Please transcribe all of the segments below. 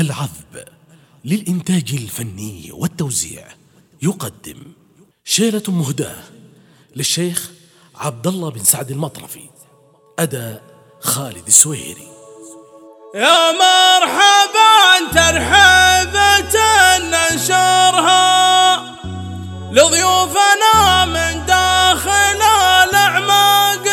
العذب للإنتاج الفني والتوزيع يقدم شيلة مهداة للشيخ عبد الله بن سعد المطرفي، أداء خالد السويري. يا مرحبا ترحيبة ننشرها لضيوفنا من داخل الأعماق،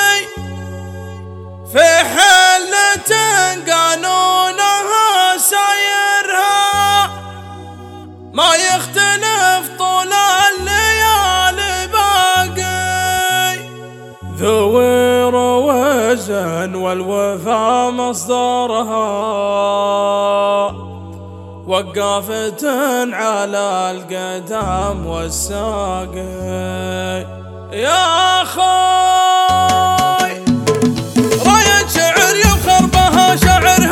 في حلة قانونها سايرها ما يختلف طول الليالي باقي، ذوي روزن والوفا مصدرها وقافة على القدم والساقي. يا أخوي راية شعر يفخر بها شعر